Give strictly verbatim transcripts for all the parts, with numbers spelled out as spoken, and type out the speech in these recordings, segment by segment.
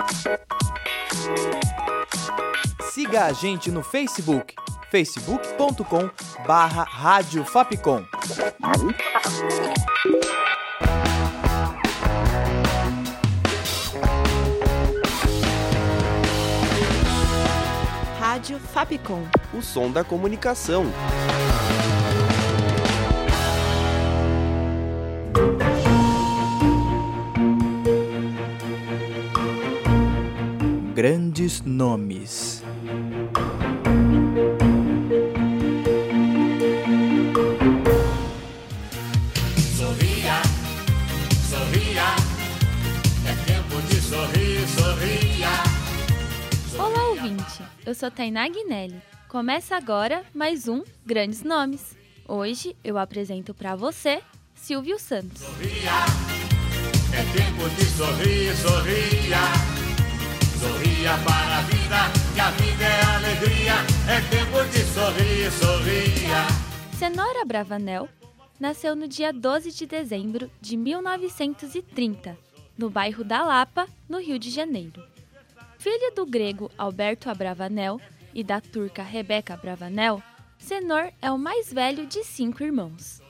Siga a gente no Facebook, facebook ponto com barra Rádio Fapcom. Rádio Fapcom. O som da comunicação. Grandes nomes. Sorria, sorria, é tempo de sorrir, sorria. Olá, ouvinte! Eu sou Tainá Guinelli. Começa agora mais um Grandes Nomes. Hoje eu apresento para você Silvio Santos. Sorria, é tempo de sorrir, sorria. Sorria para a vida, que a vida é alegria. É tempo de sorrir, sorria. Cenoura Abravanel nasceu no dia doze de dezembro de mil novecentos e trinta, no bairro da Lapa, no Rio de Janeiro. Filho do grego Alberto Abravanel e da turca Rebeca Abravanel, Cenor é o mais velho de cinco irmãos.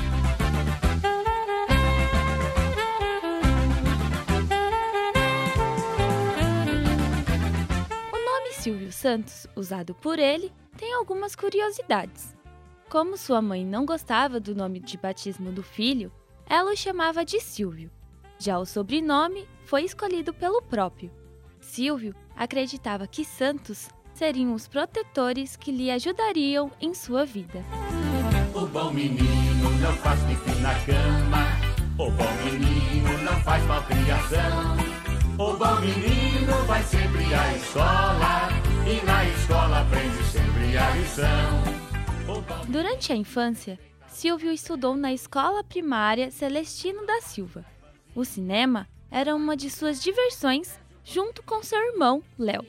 O nome Silvio Santos, usado por ele, tem algumas curiosidades. Como sua mãe não gostava do nome de batismo do filho, ela o chamava de Silvio. Já o sobrenome foi escolhido pelo próprio. Silvio acreditava que santos seriam os protetores que lhe ajudariam em sua vida. O bom menino não faz pipi na cama. O bom menino não faz malcriação. O bom menino vai sempre à escola e na escola aprende sempre a lição. Durante a infância, Silvio estudou na escola primária Celestino da Silva. O cinema era uma de suas diversões, junto com seu irmão, Léo.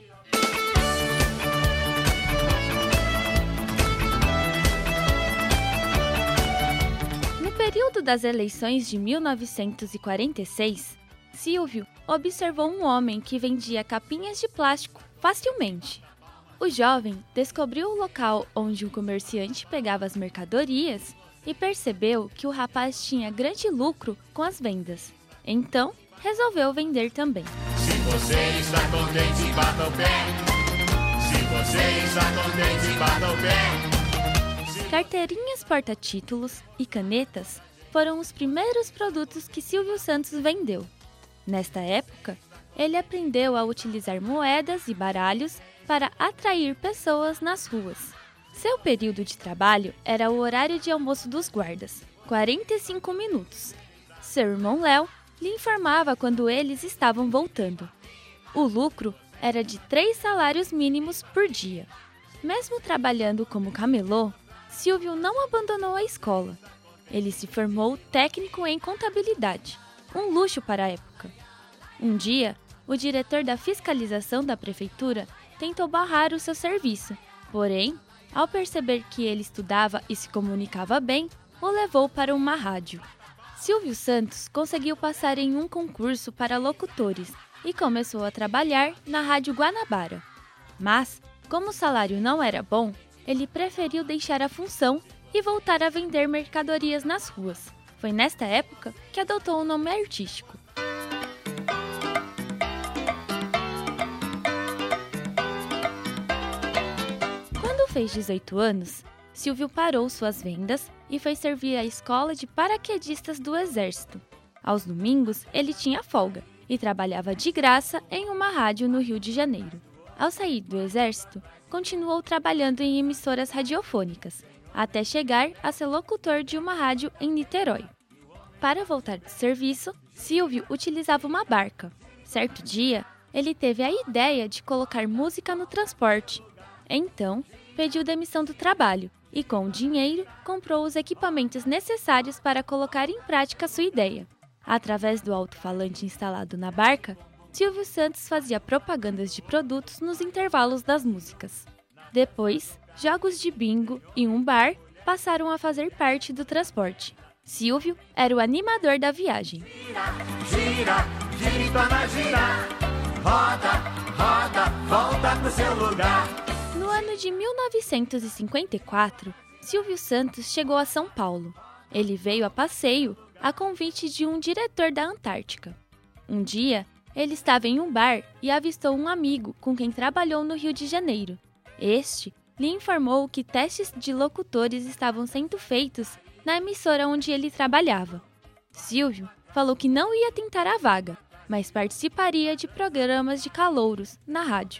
No período das eleições de mil novecentos e quarenta e seis, Silvio observou um homem que vendia capinhas de plástico facilmente. O jovem descobriu o local onde o comerciante pegava as mercadorias e percebeu que o rapaz tinha grande lucro com as vendas. Então, resolveu vender também. Se você está contente, bata o pé. Se você está contente, bata o pé. Carteirinhas porta-títulos e canetas foram os primeiros produtos que Silvio Santos vendeu. Nesta época, ele aprendeu a utilizar moedas e baralhos para atrair pessoas nas ruas. Seu período de trabalho era o horário de almoço dos guardas, quarenta e cinco minutos. Seu irmão Léo lhe informava quando eles estavam voltando. O lucro era de três salários mínimos por dia. Mesmo trabalhando como camelô, Silvio não abandonou a escola. Ele se formou técnico em contabilidade, um luxo para a época. Um dia, o diretor da fiscalização da prefeitura tentou barrar o seu serviço, porém, ao perceber que ele estudava e se comunicava bem, o levou para uma rádio. Silvio Santos conseguiu passar em um concurso para locutores e começou a trabalhar na Rádio Guanabara. Mas, como o salário não era bom, ele preferiu deixar a função e voltar a vender mercadorias nas ruas. Foi nesta época que adotou o nome artístico. Quando fez dezoito anos, Silvio parou suas vendas e foi servir à escola de paraquedistas do Exército. Aos domingos, ele tinha folga e trabalhava de graça em uma rádio no Rio de Janeiro. Ao sair do Exército, continuou trabalhando em emissoras radiofônicas, até chegar a ser locutor de uma rádio em Niterói. Para voltar do serviço, Silvio utilizava uma barca. Certo dia, ele teve a ideia de colocar música no transporte. Então, pediu demissão do trabalho e, com o dinheiro, comprou os equipamentos necessários para colocar em prática sua ideia. Através do alto-falante instalado na barca, Silvio Santos fazia propagandas de produtos nos intervalos das músicas. Depois, jogos de bingo e um bar passaram a fazer parte do transporte. Silvio era o animador da viagem. Gira, gira, gira e torna a girar. roda, roda, volta pro seu lugar. No ano de mil novecentos e cinquenta e quatro, Silvio Santos chegou a São Paulo. Ele veio a passeio a convite de um diretor da Antártica. Um dia, ele estava em um bar e avistou um amigo com quem trabalhou no Rio de Janeiro. Este lhe informou que testes de locutores estavam sendo feitos na emissora onde ele trabalhava. Silvio falou que não ia tentar a vaga, mas participaria de programas de calouros na rádio.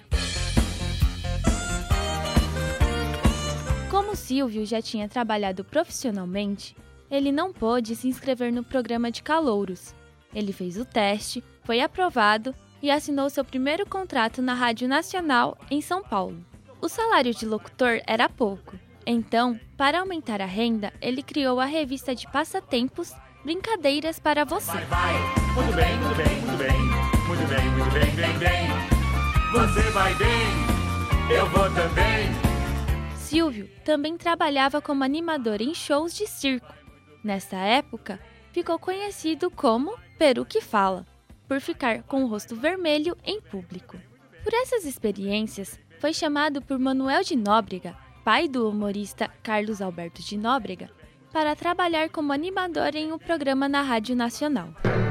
Como Silvio já tinha trabalhado profissionalmente, ele não pôde se inscrever no programa de calouros. Ele fez o teste, foi aprovado e assinou seu primeiro contrato na Rádio Nacional em São Paulo. O salário de locutor era pouco, então, para aumentar a renda, ele criou a revista de passatempos Brincadeiras para Você. Vai, vai, muito bem, muito bem, muito bem, muito bem, muito bem, bem, bem. Você vai bem, eu vou também. Silvio também trabalhava como animador em shows de circo. Nesta época, ficou conhecido como Peru que Fala, por ficar com o rosto vermelho em público. Por essas experiências, foi chamado por Manuel de Nóbrega, pai do humorista Carlos Alberto de Nóbrega, para trabalhar como animador em um programa na Rádio Nacional.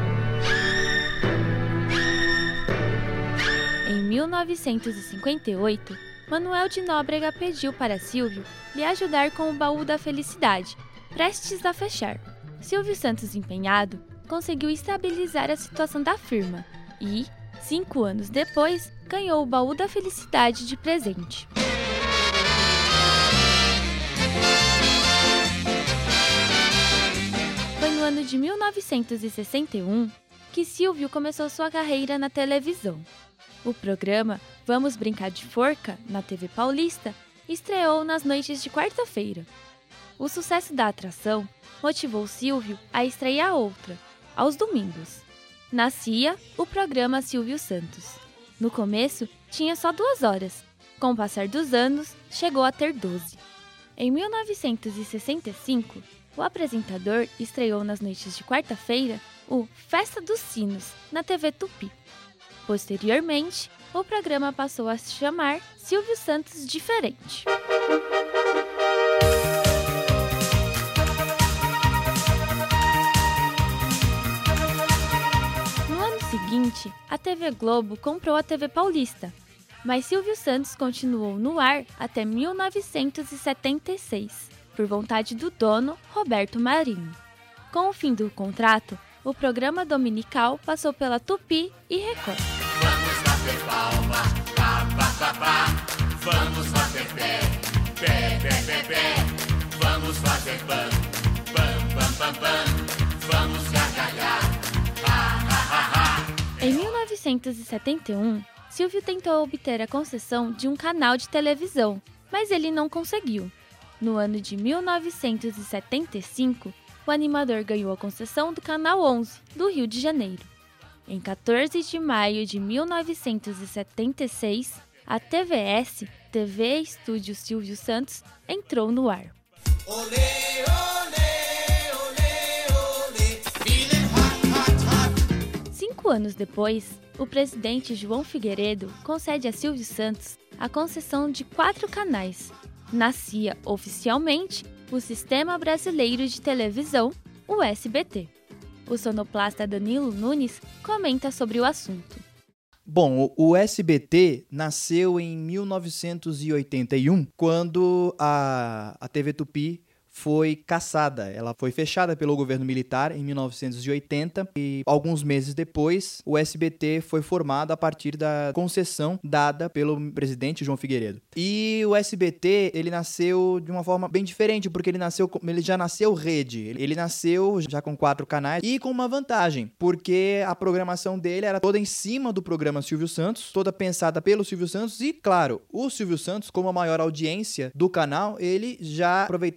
Em mil novecentos e cinquenta e oito, Manuel de Nóbrega pediu para Silvio lhe ajudar com o Baú da Felicidade, prestes a fechar. Silvio Santos, empenhado, conseguiu estabilizar a situação da firma e, cinco anos depois, ganhou o Baú da Felicidade de presente. Foi no ano de mil novecentos e sessenta e um que Silvio começou sua carreira na televisão. O programa Vamos Brincar de Forca, na T V Paulista, estreou nas noites de quarta-feira. O sucesso da atração motivou Silvio a estrear outra, aos domingos. Nascia o programa Silvio Santos. No começo, tinha só duas horas. Com o passar dos anos, chegou a ter doze. Em mil novecentos e sessenta e cinco, o apresentador estreou nas noites de quarta-feira o Festa dos Sinos, na T V Tupi. Posteriormente, o programa passou a se chamar Silvio Santos Diferente. No ano seguinte, a T V Globo comprou a T V Paulista, mas Silvio Santos continuou no ar até mil novecentos e setenta e seis, por vontade do dono Roberto Marinho. Com o fim do contrato, o programa dominical passou pela Tupi e Record. Vamos bater palma, pá, pá, pá, pá. Vamos fazer pé, pé, pé, pé, pé. Vamos fazer pam, pam, pam, pam, pam. Vamos gargalhar, ha, ha, ha, ha. Em mil novecentos e setenta e um, Silvio tentou obter a concessão de um canal de televisão, mas ele não conseguiu. No ano de mil novecentos e setenta e cinco, o animador ganhou a concessão do Canal onze, do Rio de Janeiro. Em quatorze de maio de mil novecentos e setenta e seis, a T V S, T V Estúdio Silvio Santos, entrou no ar. Olê, olê, olê, olê. Feeling hot, hot, hot. Cinco anos depois, o presidente João Figueiredo concede a Silvio Santos a concessão de quatro canais. Nascia oficialmente o Sistema Brasileiro de Televisão, o S B T. O sonoplasta Danilo Nunes comenta sobre o assunto. Bom, o S B T nasceu em mil novecentos e oitenta e um, quando a, a T V Tupi foi cassada. Ela foi fechada pelo governo militar em mil novecentos e oitenta e alguns meses depois o S B T foi formado a partir da concessão dada pelo presidente João Figueiredo. E o S B T, ele nasceu de uma forma bem diferente, porque ele nasceu, ele já nasceu rede. Ele nasceu já com quatro canais e com uma vantagem, porque a programação dele era toda em cima do programa Silvio Santos, toda pensada pelo Silvio Santos e, claro, o Silvio Santos, como a maior audiência do canal, ele já aproveitava para fazer divulgação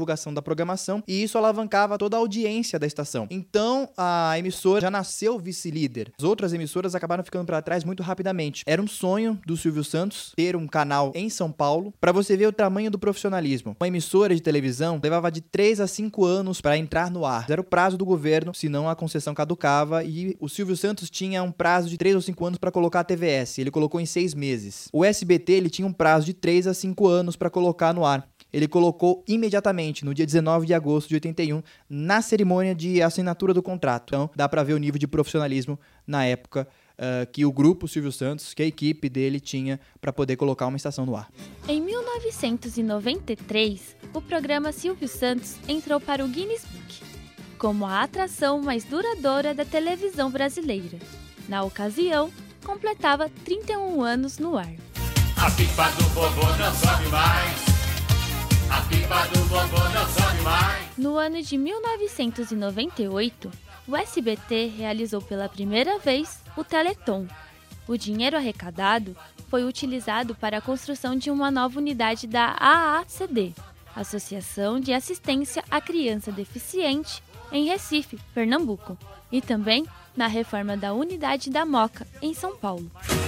divulgação da programação, e isso alavancava toda a audiência da estação. Então, a emissora já nasceu vice-líder. As outras emissoras acabaram ficando para trás muito rapidamente. Era um sonho do Silvio Santos ter um canal em São Paulo, para você ver o tamanho do profissionalismo. Uma emissora de televisão levava de três a cinco anos para entrar no ar. Era o prazo do governo, senão a concessão caducava, e o Silvio Santos tinha um prazo de três ou cinco anos para colocar a T V S. Ele colocou em seis meses. O S B T ele tinha um prazo de três a cinco anos para colocar no ar. Ele colocou imediatamente, no dia dezenove de agosto de oitenta e um, na cerimônia de assinatura do contrato. Então, dá para ver o nível de profissionalismo na época uh, que o grupo Silvio Santos, que a equipe dele tinha para poder colocar uma estação no ar. Em mil novecentos e noventa e três, o programa Silvio Santos entrou para o Guinness Book como a atração mais duradoura da televisão brasileira. Na ocasião, completava trinta e um anos no ar. A pipa do vovô não sobe mais. A pipa do vovô não sobe mais. No ano de mil novecentos e noventa e oito, o S B T realizou pela primeira vez o Teleton. O dinheiro arrecadado foi utilizado para a construção de uma nova unidade da A A C D, Associação de Assistência à Criança Deficiente, em Recife, Pernambuco, e também na reforma da unidade da Moca, em São Paulo.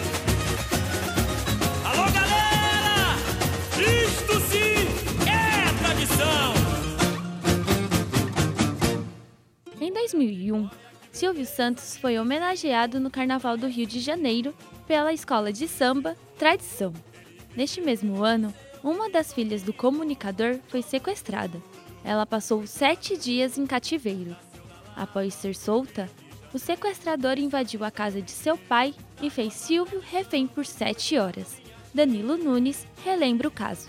Alô, galera! Isto sim é tradição! Em dois mil e um, Silvio Santos foi homenageado no Carnaval do Rio de Janeiro pela escola de samba Tradição. Neste mesmo ano, uma das filhas do comunicador foi sequestrada. Ela passou sete dias em cativeiro. Após ser solta, o sequestrador invadiu a casa de seu pai e fez Silvio refém por sete horas. Danilo Nunes relembra o caso.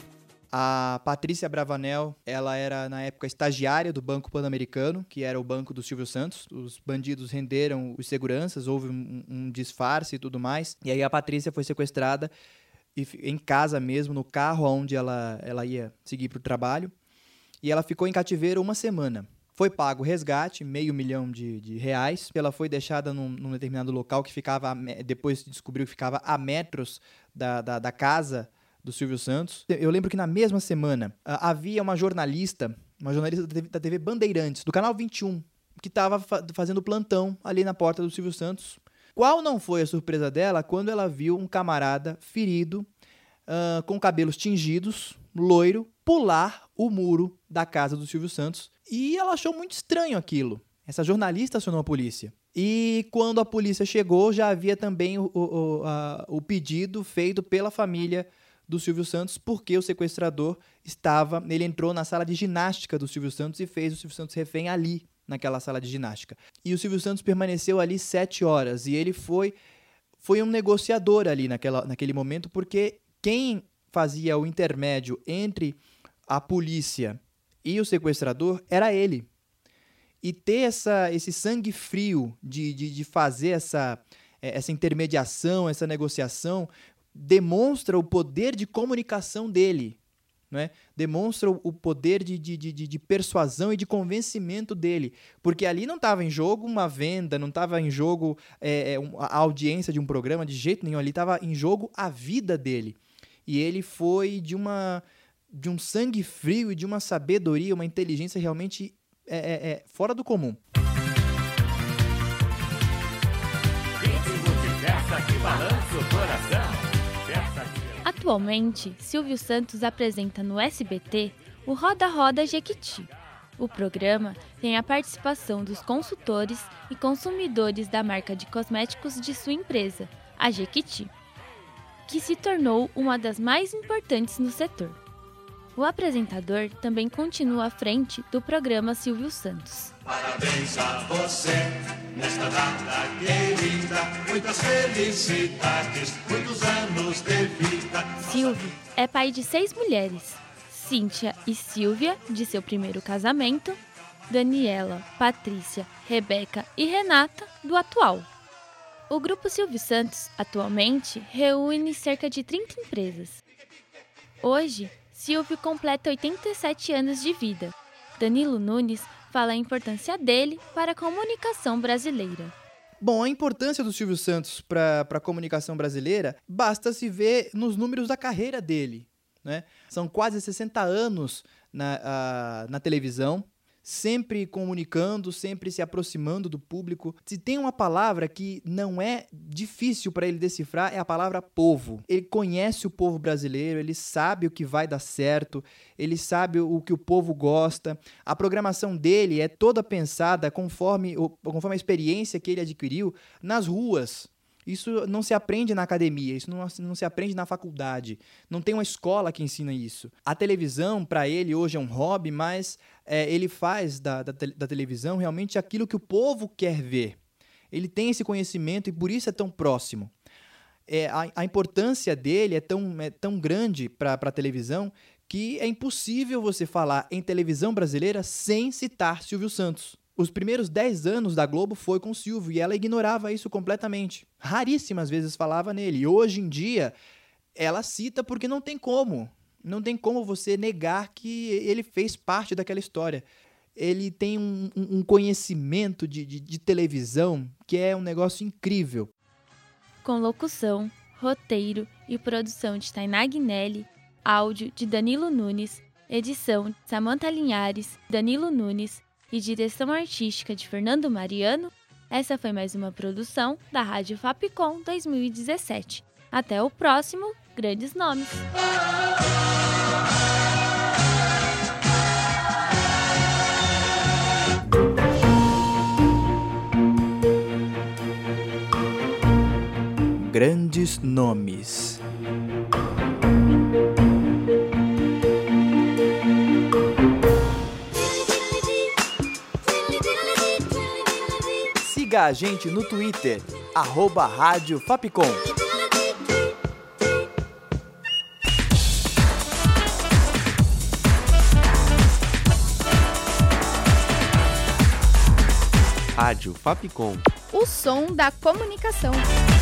A Patrícia Bravanel, ela era na época estagiária do Banco Pan-Americano, que era o banco do Silvio Santos. Os bandidos renderam os seguranças, houve um, um disfarce e tudo mais. E aí a Patrícia foi sequestrada e, em casa mesmo, no carro onde ela, ela ia seguir para o trabalho. E ela ficou em cativeiro uma semana. Foi pago o resgate, meio milhão de, de reais. Ela foi deixada num, num determinado local que ficava, a, depois descobriu que ficava a metros da, da, da casa do Silvio Santos. Eu lembro que na mesma semana uh, havia uma jornalista, uma jornalista da T V, da T V Bandeirantes, do Canal vinte e um, que estava fa- fazendo plantão ali na porta do Silvio Santos. Qual não foi a surpresa dela quando ela viu um camarada ferido, uh, com cabelos tingidos, loiro, pular o muro da casa do Silvio Santos. E ela achou muito estranho aquilo. Essa jornalista acionou a polícia. E quando a polícia chegou, já havia também o, o, a, o pedido feito pela família do Silvio Santos, porque o sequestrador estava... Ele entrou na sala de ginástica do Silvio Santos e fez o Silvio Santos refém ali, naquela sala de ginástica. E o Silvio Santos permaneceu ali sete horas. E ele foi, foi um negociador ali naquela, naquele momento, porque quem fazia o intermédio entre a polícia e o sequestrador era ele. E ter essa, esse sangue frio de, de, de fazer essa, essa intermediação, essa negociação, demonstra o poder de comunicação dele, né? Demonstra o poder de, de, de, de persuasão e de convencimento dele. Porque ali não estava em jogo uma venda, não estava em jogo é, a audiência de um programa, de jeito nenhum. Ali estava em jogo a vida dele. E ele foi de, uma, de um sangue frio e de uma sabedoria, uma inteligência realmente é, é, é, fora do comum. Ritmo de festa que balança o coração. Atualmente, Silvio Santos apresenta no S B T o Roda Roda Jequiti. O programa tem a participação dos consultores e consumidores da marca de cosméticos de sua empresa, a Jequiti, que se tornou uma das mais importantes no setor. O apresentador também continua à frente do programa Silvio Santos. Parabéns a você, nesta data querida, muitas felicidades, muitos anos de vida. Silvio é pai de seis mulheres, Cíntia e Silvia, de seu primeiro casamento, Daniela, Patrícia, Rebeca e Renata, do atual. O Grupo Silvio Santos, atualmente, reúne cerca de trinta empresas. Hoje, Silvio completa oitenta e sete anos de vida. Danilo Nunes fala a importância dele para a comunicação brasileira. Bom, a importância do Silvio Santos para a comunicação brasileira basta se ver nos números da carreira dele, né? São quase sessenta anos na, uh, na televisão, sempre comunicando, sempre se aproximando do público. Se tem uma palavra que não é difícil para ele decifrar, é a palavra povo. Ele conhece o povo brasileiro, ele sabe o que vai dar certo, ele sabe o que o povo gosta. A programação dele é toda pensada conforme, conforme a experiência que ele adquiriu nas ruas. Isso não se aprende na academia, isso não, não se aprende na faculdade. Não tem uma escola que ensina isso. A televisão, para ele, hoje é um hobby, mas é, ele faz da, da, da televisão realmente aquilo que o povo quer ver. Ele tem esse conhecimento e por isso é tão próximo. É, a, a importância dele é tão, é tão grande para a televisão que é impossível você falar em televisão brasileira sem citar Silvio Santos. Os primeiros dez anos da Globo foi com o Silvio e ela ignorava isso completamente. Raríssimas vezes falava nele. E hoje em dia, ela cita porque não tem como. Não tem como você negar que ele fez parte daquela história. Ele tem um, um conhecimento de, de, de televisão que é um negócio incrível. Com locução, roteiro e produção de Tainá Guinelli, áudio de Danilo Nunes, edição de Samantha Linhares, Danilo Nunes, e direção artística de Fernando Mariano, essa foi mais uma produção da Rádio Fapcom dois mil e dezessete. Até o próximo Grandes Nomes! Grandes Nomes. Siga a gente no Twitter, arroba Rádio Fapcom. Rádio Fapcom. O som da comunicação.